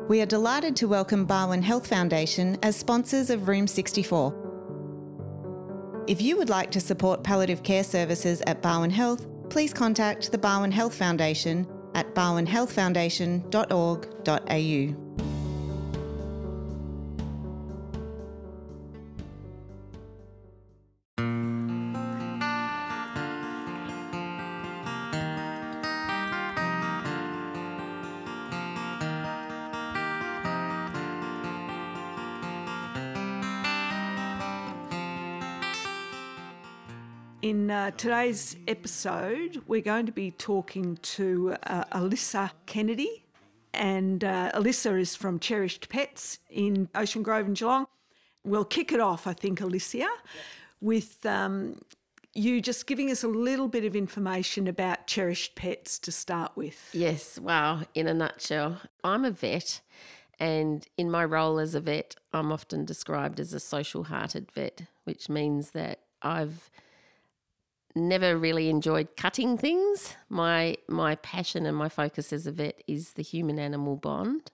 We are delighted to welcome Barwon Health Foundation as sponsors of Room 64. If you would like to support palliative care services at Barwon Health, please contact the Barwon Health Foundation at barwonhealthfoundation.org.au. In today's episode, we're going to be talking to Alyssa Kennedy, and Alyssa is from Cherished Pets in Ocean Grove in Geelong. We'll kick it off, I think, Alicia, with you just giving us a little bit of information about Cherished Pets to start with. Yes, wow, in a nutshell. I'm a vet, and in my role as a vet, I'm often described as a social-hearted vet, which means that I've never really enjoyed cutting things. My passion and my focus as a vet is the human-animal bond,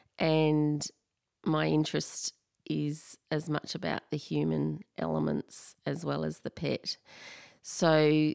and my interest is as much about the human elements as well as the pet. So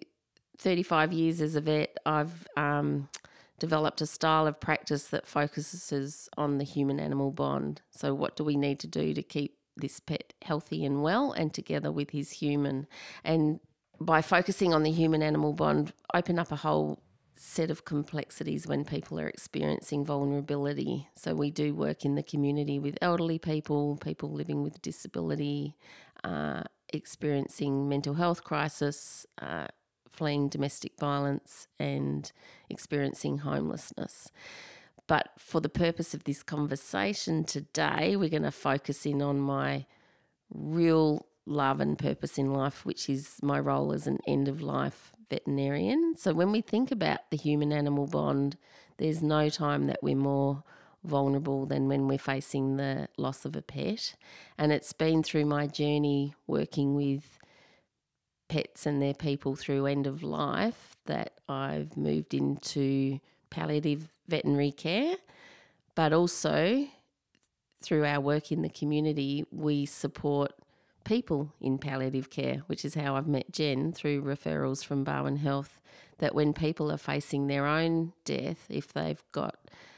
35 years as a vet, I've developed a style of practice that focuses on the human-animal bond. So what do we need to do to keep this pet healthy and well and together with his human? And by focusing on the human-animal bond, open up a whole set of complexities when people are experiencing vulnerability. So we do work in the community with elderly people, people living with disability, experiencing mental health crisis, fleeing domestic violence and experiencing homelessness. But for the purpose of this conversation today, we're going to focus in on my real love and purpose in life, which is my role as an end-of-life veterinarian. So when we think about the human-animal bond, there's no time that we're more vulnerable than when we're facing the loss of a pet. And it's been through my journey working with pets and their people through end of life that I've moved into palliative veterinary care, but also through our work in the community, we support people in palliative care, which is how I've met Jen through referrals from Barwon Health, that when people are facing their own death, if they've got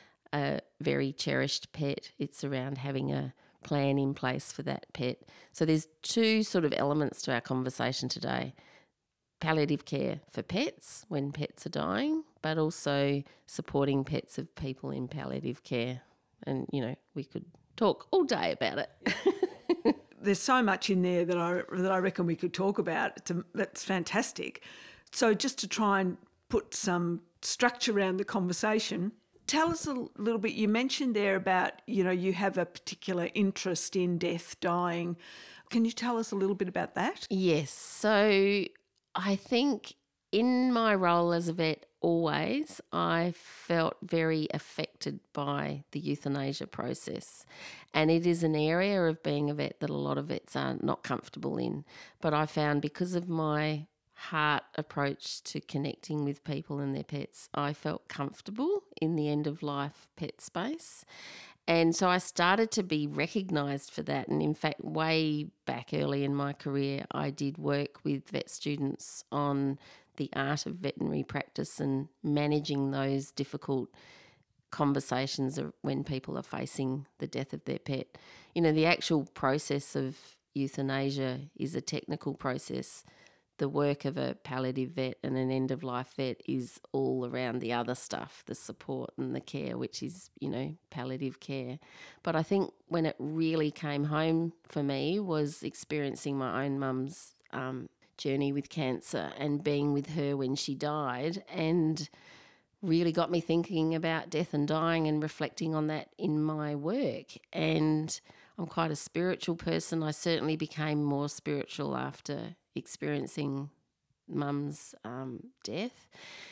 a very cherished pet, it's around having a plan in place for that pet. So there's two sort of elements to our conversation today. Palliative care for pets when pets are dying, but also supporting pets of people in palliative care. And, you know, we could talk all day about it. There's so much in there that I reckon we could talk about. That's fantastic. So just to try and put some structure around the conversation, tell us a little bit. You mentioned there about, you know, you have a particular interest in death, dying. Can you tell us a little bit about that? Yes. So I think in my role as a vet, always, I felt very affected by the euthanasia process. And it is an area of being a vet that a lot of vets are not comfortable in. But I found because of my heart approach to connecting with people and their pets, I felt comfortable in the end-of-life pet space. And so I started to be recognised for that. And in fact, way back early in my career, I did work with vet students on the art of veterinary practice and managing those difficult conversations when people are facing the death of their pet. You know, the actual process of euthanasia is a technical process. The work of a palliative vet and an end-of-life vet is all around the other stuff, the support and the care, which is, you know, palliative care. But I think when it really came home for me was experiencing my own mum's journey with cancer and being with her when she died, and really got me thinking about death and dying and reflecting on that in my work. And I'm quite a spiritual person. I certainly became more spiritual after experiencing mum's death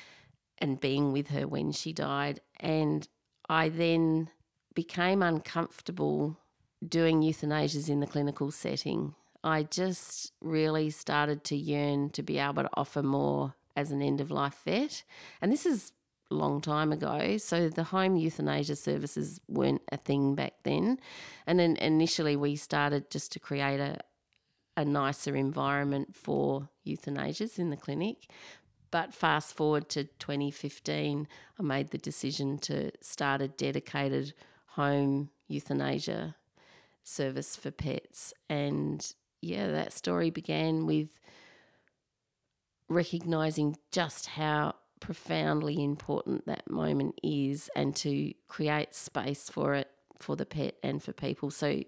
and being with her when she died. And I then became uncomfortable doing euthanasias in the clinical setting. I just really started to yearn to be able to offer more as an end-of-life vet. And this is long time ago. So the home euthanasia services weren't a thing back then. And then initially we started just to create a nicer environment for euthanasias in the clinic. But fast forward to 2015, I made the decision to start a dedicated home euthanasia service for pets. And yeah, that story began with recognising just how profoundly important that moment is, and to create space for it, for the pet and for people. So,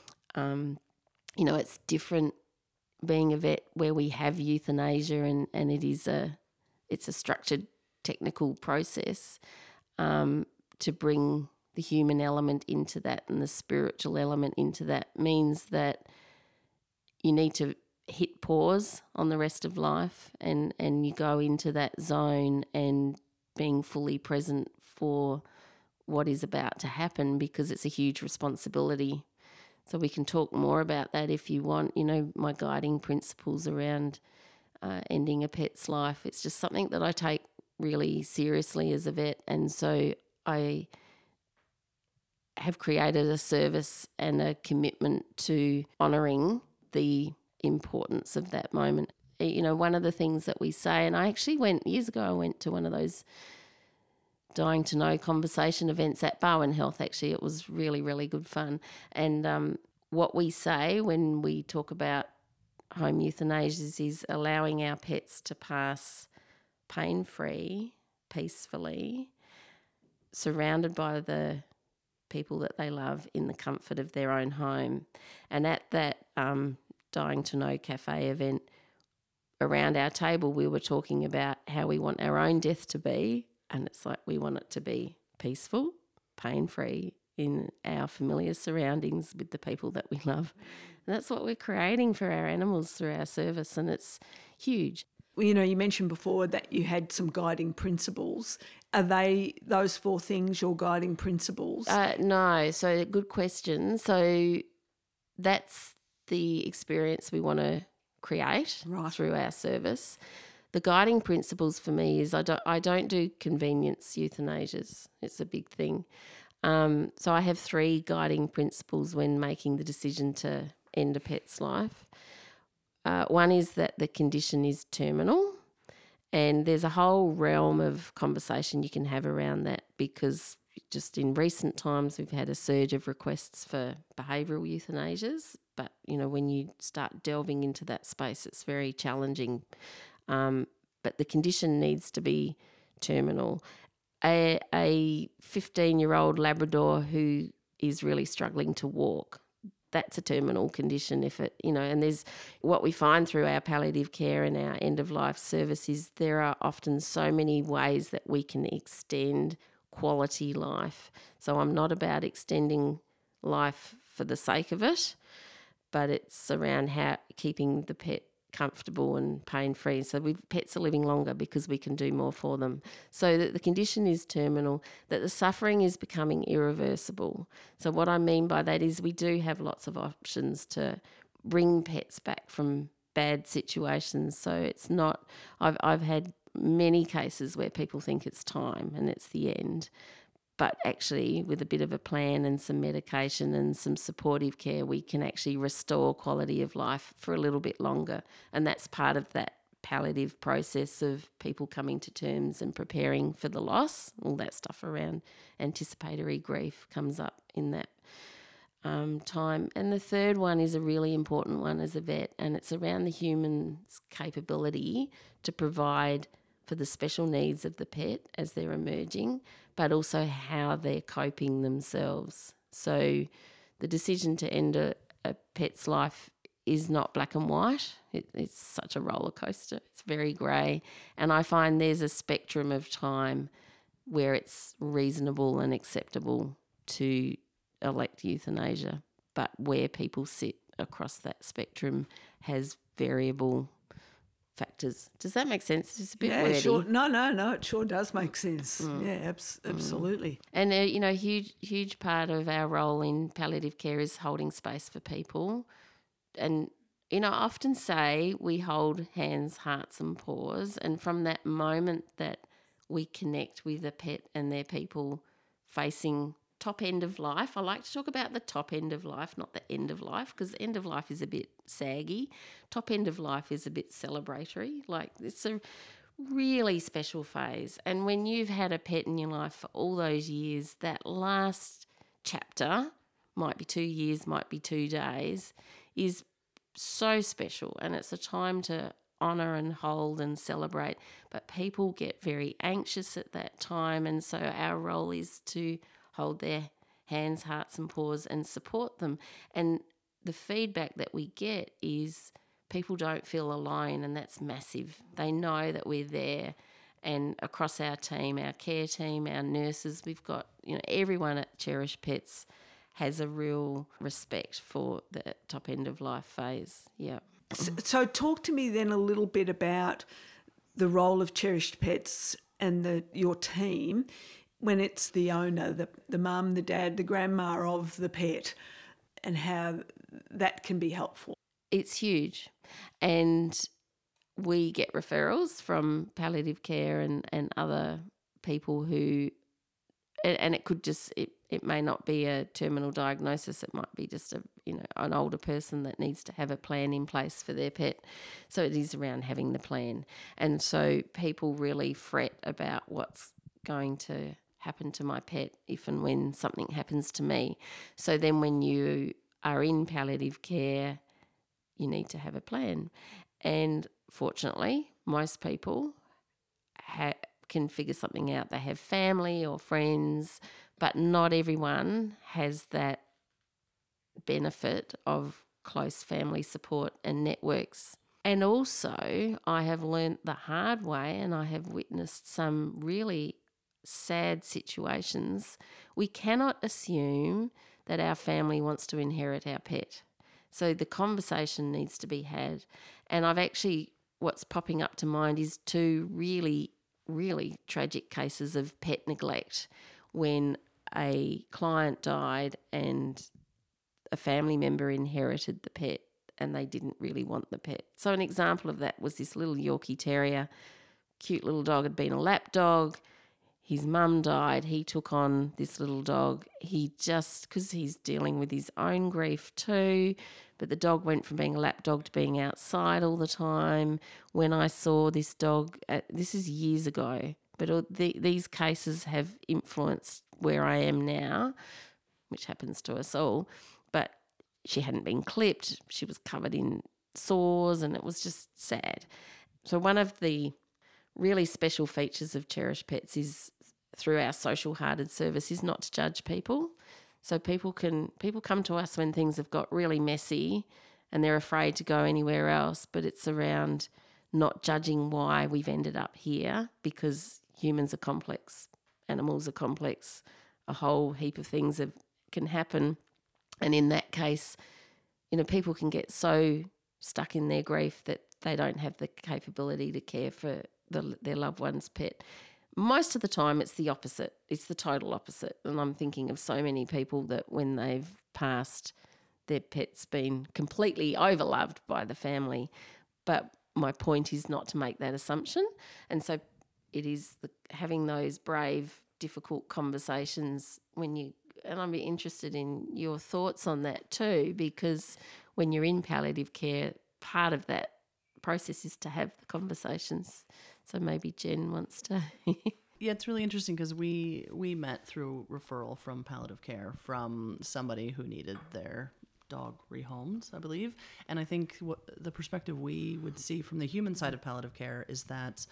it's different being a vet where we have euthanasia and it's a structured technical process, to bring the human element into that and the spiritual element into that means that you need to hit pause on the rest of life and you go into that zone and being fully present for what is about to happen, because it's a huge responsibility. So we can talk more about that if you want. My guiding principles around ending a pet's life. It's just something that I take really seriously as a vet, and so I have created a service and a commitment to honouring the importance of that moment. One of the things that we say, and I actually years ago, I went to one of those Dying to Know conversation events at Barwon Health. Actually, it was really, really good fun. And what we say when we talk about home euthanasias is allowing our pets to pass pain-free, peacefully, surrounded by the people that they love in the comfort of their own home. And at that Dying to Know cafe event, around our table we were talking about how we want our own death to be, and it's like we want it to be peaceful, pain-free, in our familiar surroundings with the people that we love. And that's what we're creating for our animals through our service, and it's huge. Well, you mentioned before that you had some guiding principles. Are they those 4 things your guiding principles? No. So good question. So that's the experience we want to create through our service. The guiding principles for me is I don't do convenience euthanasias. It's a big thing. So I have 3 guiding principles when making the decision to end a pet's life. One is that the condition is terminal, and there's a whole realm of conversation you can have around that, because just in recent times we've had a surge of requests for behavioural euthanasias, but when you start delving into that space it's very challenging. But the condition needs to be terminal. A 15-year-old Labrador who is really struggling to walk, that's a terminal condition. And there's what we find through our palliative care and our end-of-life service is there are often so many ways that we can extend quality life. So I'm not about extending life for the sake of it, but it's around how keeping the pet comfortable and pain-free. So pets are living longer because we can do more for them. So that the condition is terminal, that the suffering is becoming irreversible. So what I mean by that is we do have lots of options to bring pets back from bad situations. So it's not, I've had many cases where people think it's time and it's the end. But actually, with a bit of a plan and some medication and some supportive care, we can actually restore quality of life for a little bit longer. And that's part of that palliative process of people coming to terms and preparing for the loss. All that stuff around anticipatory grief comes up in that time. And the third one is a really important one as a vet, and it's around the human's capability to provide for the special needs of the pet as they're emerging, but also how they're coping themselves. So the decision to end a pet's life is not black and white. It's such a roller coaster. It's very grey. And I find there's a spectrum of time where it's reasonable and acceptable to elect euthanasia, but where people sit across that spectrum has variable factors. Does that make sense? It's a bit wordy. Sure. No, it sure does make sense. Yeah, absolutely. And, huge part of our role in palliative care is holding space for people. And, I often say we hold hands, hearts and paws, and from that moment that we connect with a pet and their people facing top end of life. I like to talk about the top end of life, not the end of life, because the end of life is a bit saggy. Top end of life is a bit celebratory. Like, it's a really special phase. And when you've had a pet in your life for all those years, that last chapter, might be 2 years, might be 2 days, is so special. And it's a time to honour and hold and celebrate. But people get very anxious at that time. And so our role is to hold their hands, hearts and paws and support them. And the feedback that we get is people don't feel alone, and that's massive. They know that we're there. And across our team, our care team, our nurses, we've got, everyone at Cherish Pets has a real respect for the top end of life phase. Yeah. So talk to me then a little bit about the role of Cherished Pets and your team when it's the owner, the mum, the dad, the grandma of the pet, and how that can be helpful. It's huge. And we get referrals from palliative care and other people who, and it could just, it may not be a terminal diagnosis. It might be just an older person that needs to have a plan in place for their pet. So it is around having the plan. And so people really fret about what's going to happen to my pet if and when something happens to me. So then when you are in palliative care, you need to have a plan. And fortunately, most people can figure something out. They have family or friends, but not everyone has that benefit of close family support and networks. And also, I have learnt the hard way, and I have witnessed some really sad situations. We cannot assume that our family wants to inherit our pet. So the conversation needs to be had. And what's popping up to mind is 2 really, really tragic cases of pet neglect when a client died and a family member inherited the pet and they didn't really want the pet. So an example of that was this little Yorkie Terrier, cute little dog, had been a lap dog. His mum died. He took on this little dog. Because he's dealing with his own grief too, but the dog went from being a lap dog to being outside all the time. When I saw this dog, this is years ago, but these cases have influenced where I am now, which happens to us all. But she hadn't been clipped. She was covered in sores and it was just sad. So one of the really special features of Cherish Pets is through our social hearted service is not to judge people. So people come to us when things have got really messy and they're afraid to go anywhere else, but it's around not judging why we've ended up here, because humans are complex, animals are complex, a whole heap of things can happen. And in that case, people can get so stuck in their grief that they don't have the capability to care for their loved one's pet. Most of the time it's the opposite. It's the total opposite. And I'm thinking of so many people that when they've passed, their pet's been completely overloved by the family. But my point is not to make that assumption. And so it is having those brave, difficult conversations and I'd be interested in your thoughts on that too, because when you're in palliative care, part of that process is to have the conversations. So maybe Jen wants to. Yeah, it's really interesting because we met through referral from palliative care from somebody who needed their dog rehomed, I believe. And I think the perspective we would see from the human side of palliative care is that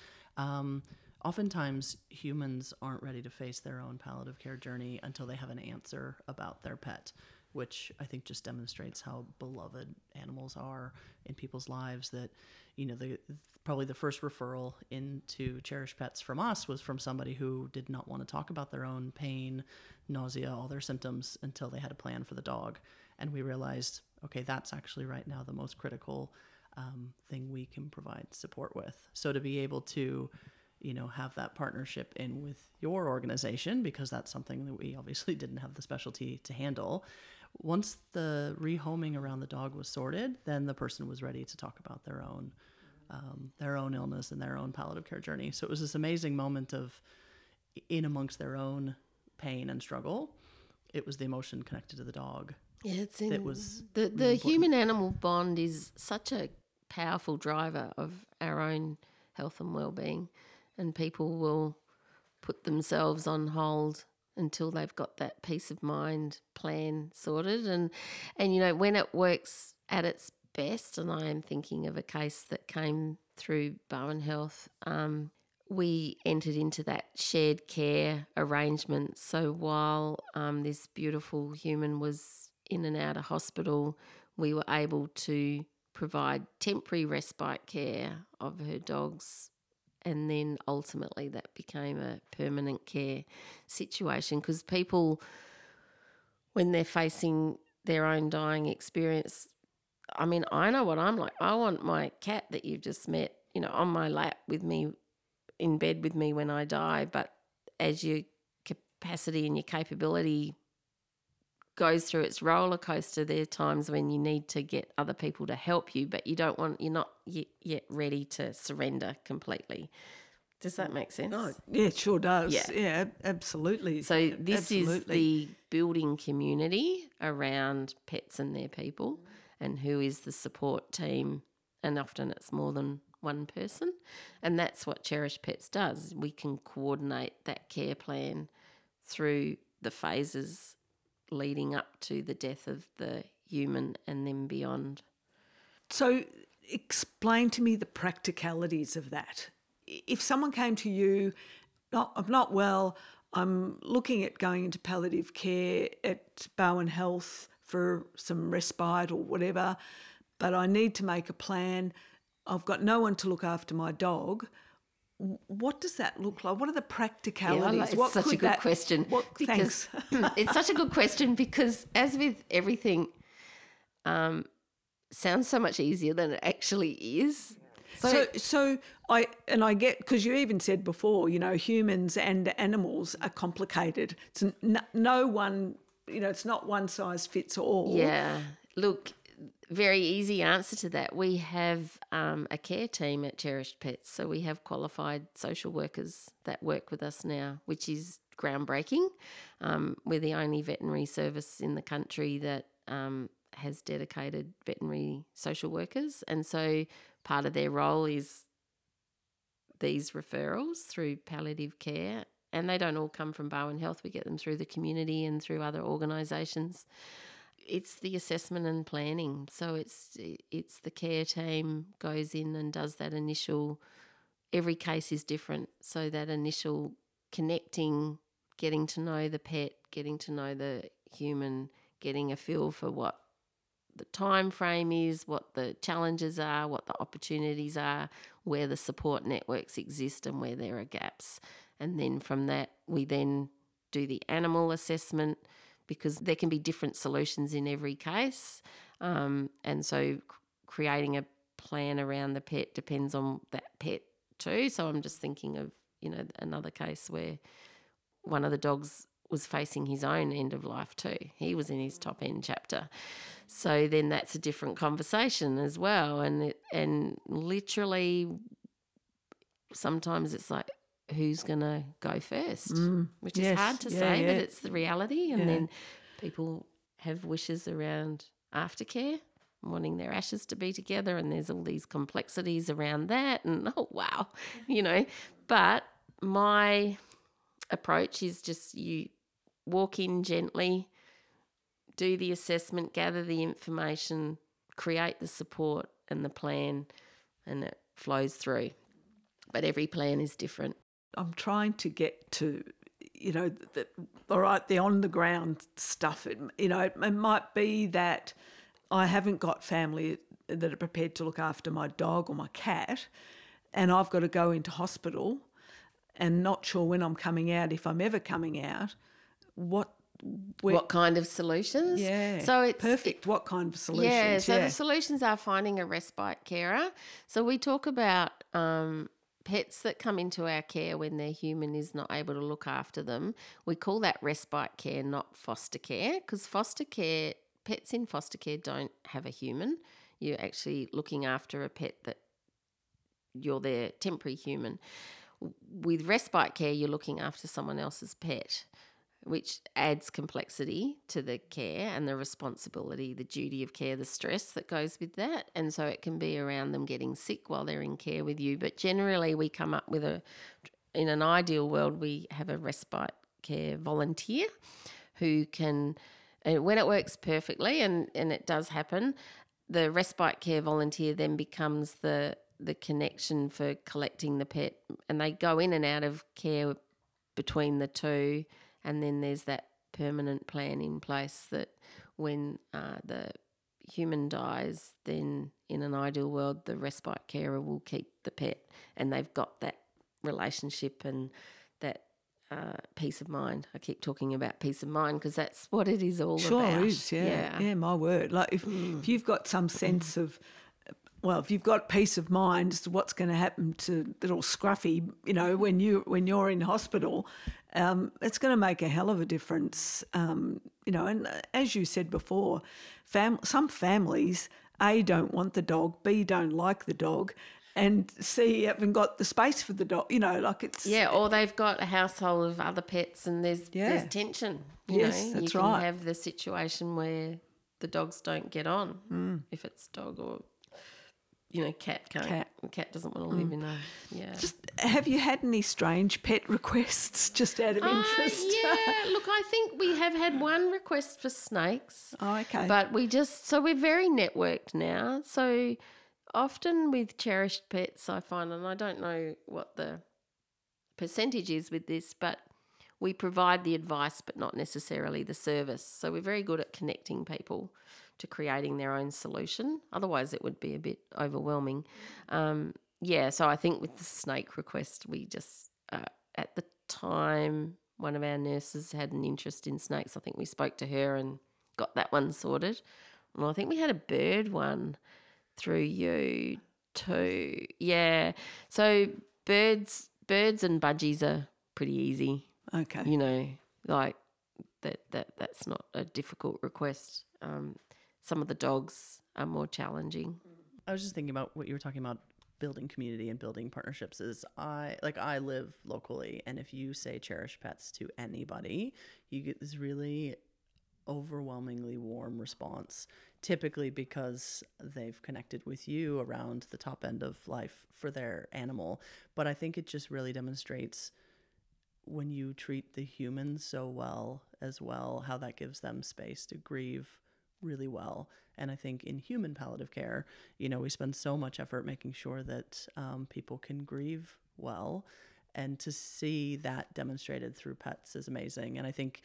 oftentimes humans aren't ready to face their own palliative care journey until they have an answer about their pet, which I think just demonstrates how beloved animals are in people's lives. That, probably the first referral into Cherish Pets from us was from somebody who did not want to talk about their own pain, nausea, all their symptoms until they had a plan for the dog. And we realized, okay, that's actually right now the most critical thing we can provide support with. So to be able to have that partnership in with your organization, because that's something that we obviously didn't have the specialty to handle. Once the rehoming around the dog was sorted, then the person was ready to talk about their own their own illness and their own palliative care journey. So it was this amazing moment of, in amongst their own pain and struggle, it was the emotion connected to the dog. Yeah, it's That was the human-animal bond is such a powerful driver of our own health and well-being, and people will put themselves on hold until they've got that peace of mind plan sorted. And when it works at its best, and I am thinking of a case that came through Barwon Health, we entered into that shared care arrangement. So while this beautiful human was in and out of hospital, we were able to provide temporary respite care of her dogs, and then ultimately that became a permanent care situation, because people, when they're facing their own dying experience, I mean, I know what I'm like. I want my cat that you've just met, on my lap with me, in bed with me when I die. But as your capacity and your capability goes through its roller coaster, there are times when you need to get other people to help you, but you're not yet ready to surrender completely. Does that make sense? Oh, yeah, it sure does. Yeah. Yeah, absolutely. So this is the building community around pets and their people, and who is the support team, and often it's more than one person, and that's what Cherished Pets does. We can coordinate that care plan through the phases leading up to the death of the human and then beyond. So explain to me the practicalities of that. If someone came to you, I'm not well, I'm looking at going into palliative care at Barwon Health for some respite or whatever, but I need to make a plan, I've got no one to look after my dog, what does that look like? What are the practicalities? It's such a good question. Thanks. It's such a good question because, as with everything, sounds so much easier than it actually is. So I get, because you even said before, humans and animals are complicated. It's no one, it's not one size fits all. Yeah. Look, very easy answer to that. We have a care team at Cherished Pets. So we have qualified social workers that work with us now, which is groundbreaking. We're the only veterinary service in the country that has dedicated veterinary social workers. And so part of their role is these referrals through palliative care. And they don't all come from Barwon Health. We get them through the community and through other organisations. It's the assessment and planning. So it's the care team goes in and does that initial, every case is different. So that initial connecting, getting to know the pet, getting to know the human, getting a feel for what the time frame is, what the challenges are, what the opportunities are, where the support networks exist and where there are gaps. And then from that, we then do the animal assessment, because there can be different solutions in every case. And so creating a plan around the pet depends on that pet too. So I'm just thinking of, another case where one of the dogs was facing his own end of life too. He was in his top end chapter. So then that's a different conversation as well. And literally sometimes it's like, who's going to go first, which is hard to say, but it's the reality. And then people have wishes around aftercare, wanting their ashes to be together, and there's all these complexities around that. And, oh, wow, But my approach is just you walk in gently, do the assessment, gather the information, create the support and the plan, and it flows through. But every plan is different. I'm trying to get to, the on-the-ground stuff. It might be that I haven't got family that are prepared to look after my dog or my cat, and I've got to go into hospital and not sure when I'm coming out, if I'm ever coming out, what kind of solutions? Yeah, so it's perfect. What kind of solutions? Yeah, so the solutions are finding a respite carer. So we talk about pets that come into our care when their human is not able to look after them. We call that respite care, not foster care, because pets in foster care don't have a human. You're actually looking after a pet that you're their temporary human. With respite care, you're looking after someone else's pet, which adds complexity to the care and the responsibility, the duty of care, the stress that goes with that. And so it can be around them getting sick while they're in care with you. But generally we come up with in an ideal world, we have a respite care volunteer who can, and when it works perfectly, and it does happen, the respite care volunteer then becomes the connection for collecting the pet, and they go in and out of care between the two, and then there's that permanent plan in place that when the human dies, then in an ideal world the respite carer will keep the pet, and they've got that relationship and that peace of mind. I keep talking about peace of mind because that's what it is all about. Sure is, yeah, my word. Like if you've got some sense of, well, if you've got peace of mind as to what's going to happen to little Scruffy, when you're in hospital, it's going to make a hell of a difference. And as you said before, some families, A, don't want the dog, B, don't like the dog, and C, haven't got the space for the dog. It's... Yeah, or they've got a household of other pets and there's tension. Yes, that's right. You can have the situation where the dogs don't get on if it's dog or... cat can't. Cat doesn't want to live in a... Yeah. Just, have you had any strange pet requests just out of interest? Yeah, look, I think we have had one request for snakes. Oh, okay. But we're very networked now. So often with cherished pets, I find, and I don't know what the percentage is with this, but we provide the advice but not necessarily the service. So we're very good at connecting people to creating their own solution. Otherwise it would be a bit overwhelming. So I think with the snake request, we just, at the time, one of our nurses had an interest in snakes. I think we spoke to her and got that one sorted. Well, I think we had a bird one through you too. Yeah. So birds and budgies are pretty easy. Okay. Like that's not a difficult request. Some of the dogs are more challenging. I was just thinking about what you were talking about, building community and building partnerships. I live locally, and if you say cherish pets to anybody, you get this really overwhelmingly warm response, typically because they've connected with you around the top end of life for their animal. But I think it just really demonstrates, when you treat the humans so well as well, how that gives them space to grieve really well. And I think in human palliative care, we spend so much effort making sure that people can grieve well, and to see that demonstrated through pets is amazing. And I think,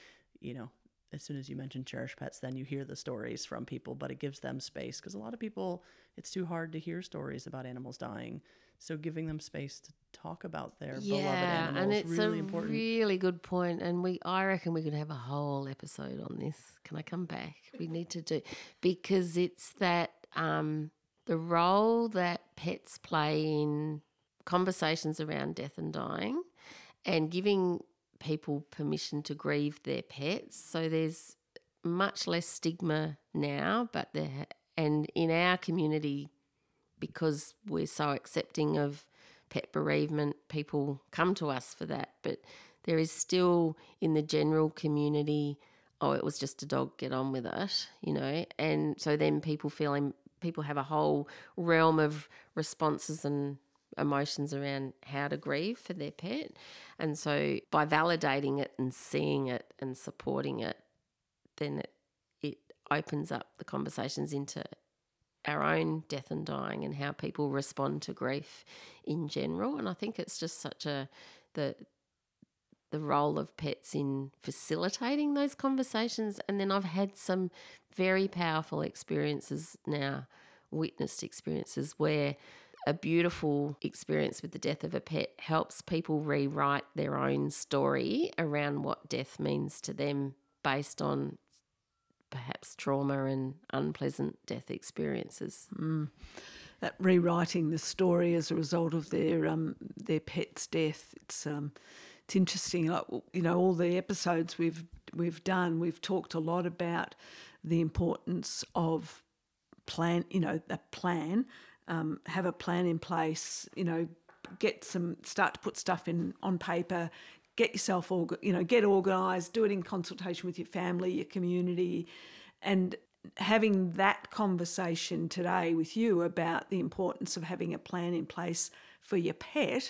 as soon as you mention cherish pets, then you hear the stories from people, but it gives them space, because a lot of people, it's too hard to hear stories about animals dying. So giving them space to talk about their beloved animals, and it's really important. Really good point. And I reckon we could have a whole episode on this. Can I come back? We need to do, because it's that the role that pets play in conversations around death and dying, and giving people permission to grieve their pets. So there's much less stigma now, and in our community, because we're so accepting of pet bereavement, people come to us for that. But there is still, in the general community, it was just a dog, get on with it, And so then people have a whole realm of responses and emotions around how to grieve for their pet. And so by validating it and seeing it and supporting it, then it opens up the conversations into our own death and dying and how people respond to grief in general. And I think it's just such the role of pets in facilitating those conversations. And then I've had some very powerful experiences now, witnessed experiences, where a beautiful experience with the death of a pet helps people rewrite their own story around what death means to them based on perhaps trauma and unpleasant death experiences. That rewriting the story as a result of their pet's death, it's interesting. All the episodes we've done, we've talked a lot about the importance of a plan have a plan in place, start to put stuff on paper, get yourself, get organised, do it in consultation with your family, your community, and having that conversation today with you about the importance of having a plan in place for your pet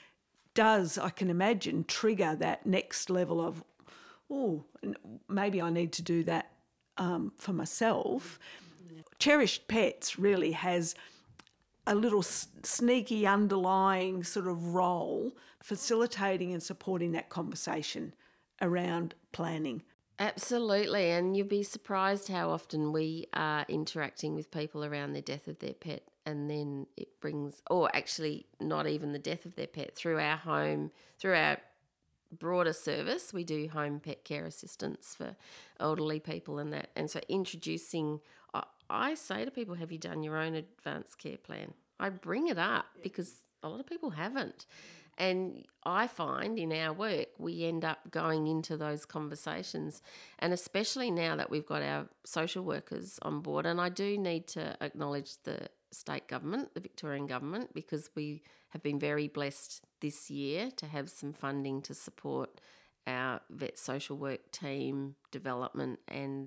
does, I can imagine, trigger that next level of, oh, maybe I need to do that for myself. Cherished Pets really has a little sneaky underlying sort of role facilitating and supporting that conversation around planning. Absolutely, and you'll be surprised how often we are interacting with people around the death of their pet, and then it brings, or actually not even the death of their pet, through our home, through our broader service, we do home pet care assistance for elderly people and that. And so introducing, I say to people, have you done your own advanced care plan? I bring it up because a lot of people haven't. And I find in our work, we end up going into those conversations. And especially now that we've got our social workers on board, and I do need to acknowledge the state government, the Victorian government, because we have been very blessed this year to have some funding to support our vet social work team development and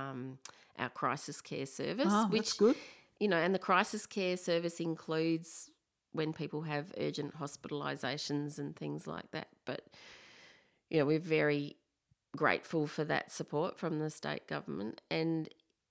our crisis care service. Oh, which, that's good. And the crisis care service includes when people have urgent hospitalisations and things like that. But, we're very grateful for that support from the state government, and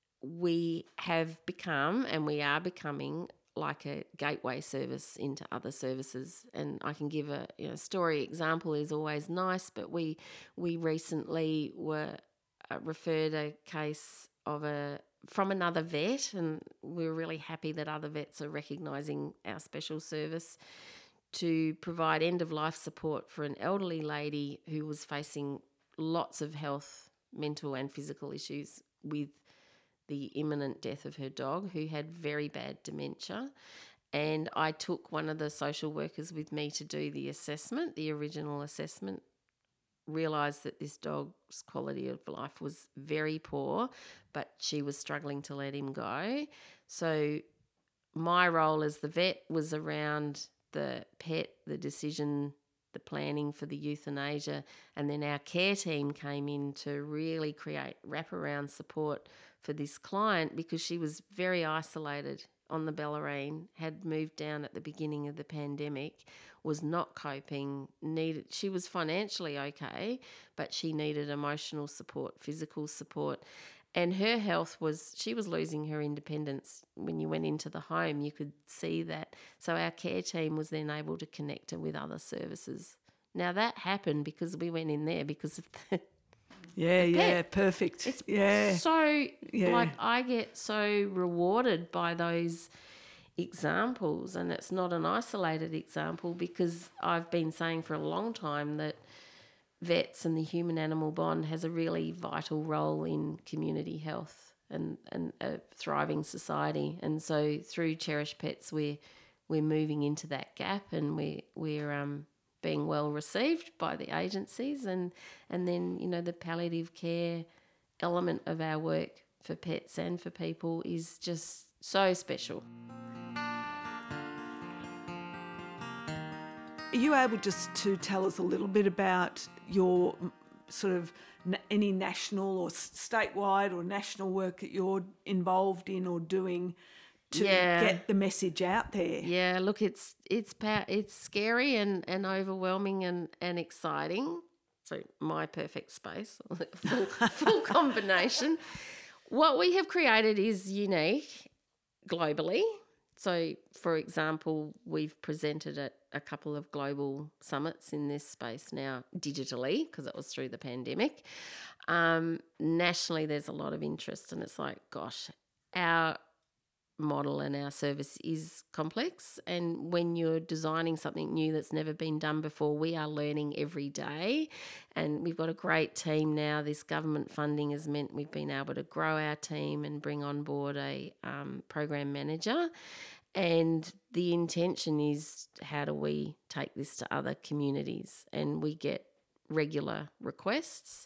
we have become, and we are becoming, like a gateway service into other services. And I can give a story example is always nice, but we recently were referred a case from another vet, and we're really happy that other vets are recognising our special service to provide end-of-life support for an elderly lady who was facing lots of health, mental and physical issues with the imminent death of her dog, who had very bad dementia. And I took one of the social workers with me to do the assessment, the original assessment, realised that this dog's quality of life was very poor, but she was struggling to let him go. So my role as the vet was around the pet, the decision, the planning for the euthanasia, and then our care team came in to really create wraparound support for this client because she was very isolated on the Bellarine, had moved down at the beginning of the pandemic, was not coping, she was financially okay, but she needed emotional support, physical support. And her health she was losing her independence. When you went into the home, you could see that. So our care team was then able to connect her with other services. Now that happened because we went in there because of the perfect. It's I get so rewarded by those examples, and it's not an isolated example because I've been saying for a long time that vets and the human-animal bond has a really vital role in community health and a thriving society. And so through Cherished Pets, we're moving into that gap, and we're being well received by the agencies, and then the palliative care element of our work for pets and for people is just so special. Are you able just to tell us a little bit about your sort of any national or statewide or national work that you're involved in or doing to get the message out there? Yeah, look, it's scary and overwhelming and exciting. So my perfect space, full combination. What we have created is unique globally. So, for example, we've presented at a couple of global summits in this space now digitally because it was through the pandemic. Nationally, there's a lot of interest, and it's like, gosh, our model and our service is complex, and when you're designing something new that's never been done before, we are learning every day. And we've got a great team now. This government funding has meant we've been able to grow our team and bring on board a program manager, and the intention is, how do we take this to other communities? And we get regular requests,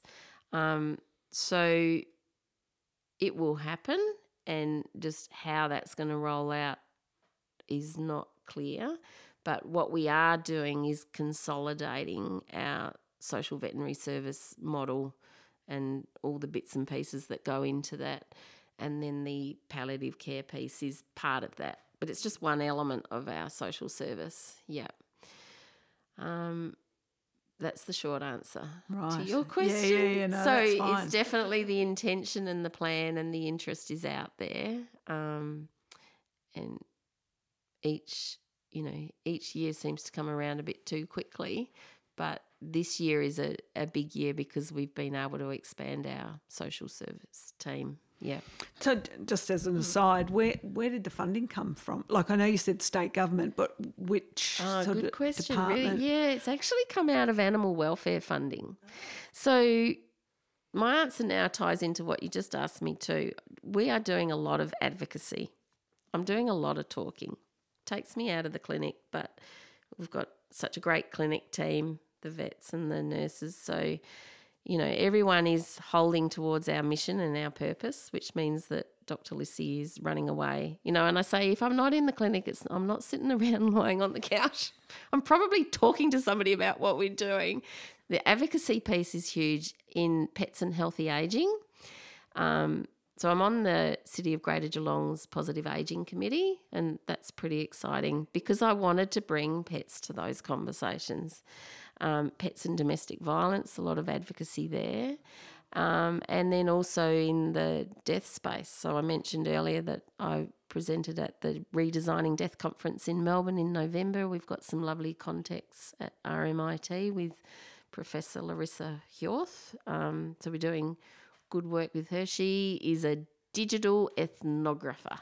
so it will happen. And just how that's going to roll out, is not clear. But what we are doing is consolidating our social veterinary service model and all the bits and pieces that go into that. And then the palliative care piece is part of that. But it's just one element of our social service. Yeah. That's the short answer to your question. Yeah, no, so that's fine. It's definitely the intention and the plan and the interest is out there. And each year seems to come around a bit too quickly, but this year is a big year because we've been able to expand our social service team. Yeah. So just as an aside, where did the funding come from? Like, I know you said state government, but which sort good of question, department? really. Yeah, it's actually come out of animal welfare funding. So my answer now ties into what you just asked me too. We are doing a lot of advocacy. I'm doing a lot of talking. Takes me out of the clinic, but we've got such a great clinic team, the vets and the nurses. So, everyone is holding towards our mission and our purpose, which means that Dr. Lissy is running away. And I say, if I'm not in the clinic, I'm not sitting around lying on the couch. I'm probably talking to somebody about what we're doing. The advocacy piece is huge in pets and healthy ageing. So I'm on the City of Greater Geelong's Positive Ageing Committee, and that's pretty exciting because I wanted to bring pets to those conversations. Pets and domestic violence, a lot of advocacy there. And then also in the death space. So I mentioned earlier that I presented at the Redesigning Death Conference in Melbourne in November. We've got some lovely contacts at RMIT with Professor Larissa Hjorth. So we're doing good work with her. She is a digital ethnographer.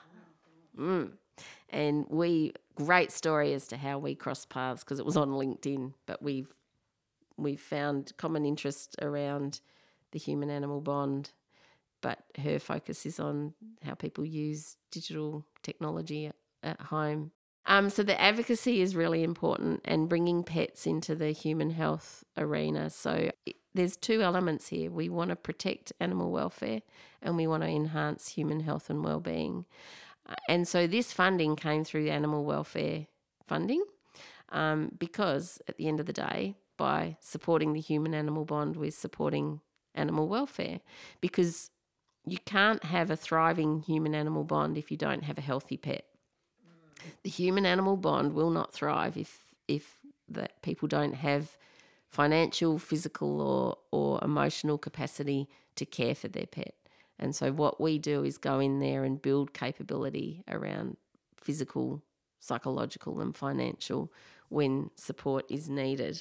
And great story as to how we crossed paths because it was on LinkedIn, but we've found common interest around the human-animal bond, but her focus is on how people use digital technology at home. So the advocacy is really important and bringing pets into the human health arena. So there's two elements here. We want to protect animal welfare and we want to enhance human health and well-being. And so this funding came through animal welfare funding because at the end of the day, by supporting the human-animal bond, we're supporting animal welfare because you can't have a thriving human-animal bond if you don't have a healthy pet. The human-animal bond will not thrive if that people don't have financial, physical or emotional capacity to care for their pet. And so what we do is go in there and build capability around physical, psychological and financial when support is needed.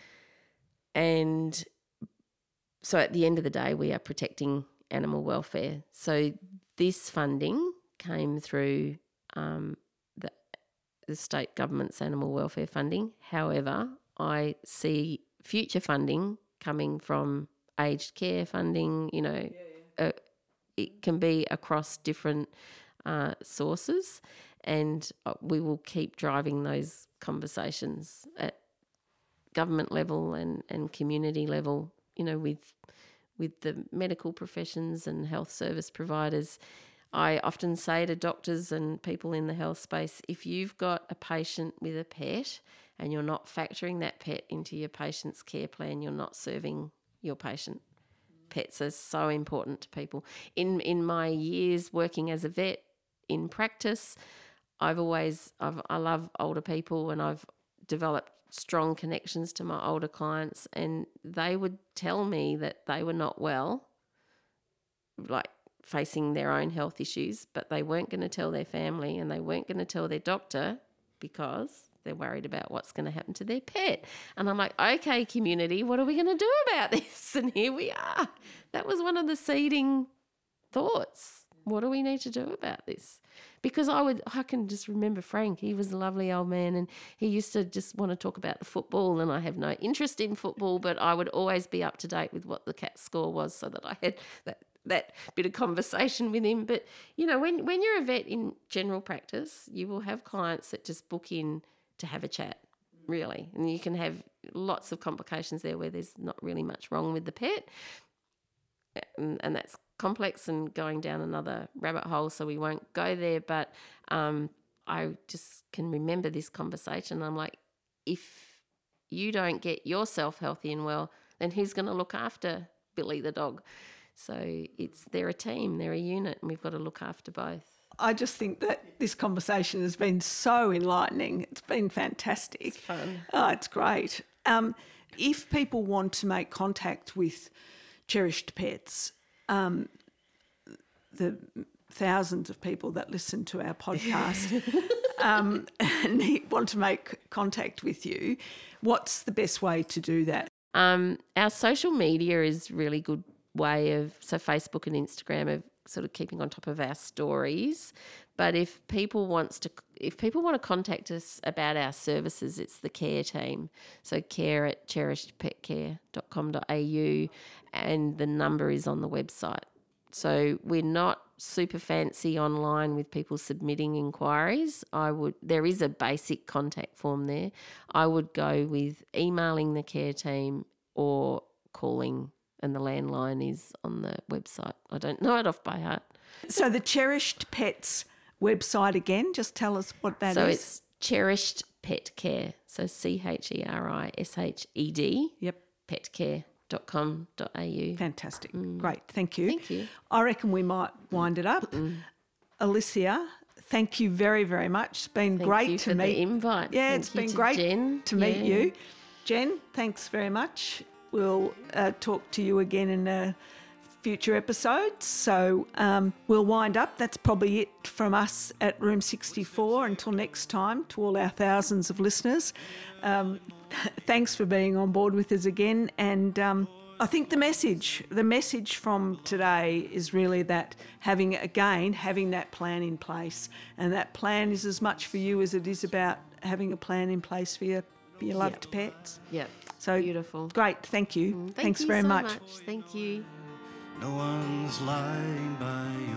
And so at the end of the day, we are protecting animal welfare. So this funding came through the state government's animal welfare funding. However, I see future funding coming from aged care funding, it can be across different sources, and we will keep driving those conversations at government level and community level, with the medical professions and health service providers. I often say to doctors and people in the health space, if you've got a patient with a pet and you're not factoring that pet into your patient's care plan, you're not serving your patient. Pets are so important to people. In my years working as a vet in practice, I love older people and I've developed strong connections to my older clients, and they would tell me that they were not well, like facing their own health issues, but they weren't going to tell their family and they weren't going to tell their doctor because they're worried about what's going to happen to their pet. And I'm like, okay, community, what are we going to do about this? And here we are. That was one of the seeding thoughts. What do we need to do about this? Because I can just remember Frank. He was a lovely old man and he used to just want to talk about the football, and I have no interest in football, but I would always be up to date with what the Cats score was so that I had that bit of conversation with him. But, when you're a vet in general practice, you will have clients that just book in to have a chat, really. And you can have lots of complications there where there's not really much wrong with the pet. And that's complex and going down another rabbit hole, so we won't go there. But I just can remember this conversation. I'm like, if you don't get yourself healthy and well, then who's going to look after Billy the dog? So they're a team, they're a unit, and we've got to look after both. I just think that this conversation has been so enlightening. It's been fantastic. It's fun. Oh, it's great. If people want to make contact with Cherished Pets, the thousands of people that listen to our podcast and want to make contact with you, what's the best way to do that? Our social media is really good way of, so Facebook and Instagram of sort of keeping on top of our stories. But if people want to contact us about our services, it's the care team. So care@cherishedpetcare.com.au, and the number is on the website. So we're not super fancy online with people submitting inquiries. There is a basic contact form there. I would go with emailing the care team or calling, and the landline is on the website. I don't know it off by heart. So the Cherished Pets website again, just tell us what that is. So it's Cherished Pet Care. So CHERISHED. Yep. petcare.com.au. Fantastic. Great. Thank you. Thank you. I reckon we might wind it up. Alicia, thank you very, very much. It's been great Thank you to for meet. the invite. Yeah, Thank it's you been to great Jen. to meet Yeah. you. Jen, thanks very much. We'll talk to you again in future episodes. So we'll wind up. That's probably it from us at Room 64. Until next time, to all our thousands of listeners, thanks for being on board with us again. And I think the message from today is really that having that plan in place, and that plan is as much for you as it is about having a plan in place for your loved pets. Yep. So beautiful. Great. Thank you. Thank Thanks you very so much. Thank you. No one's lying by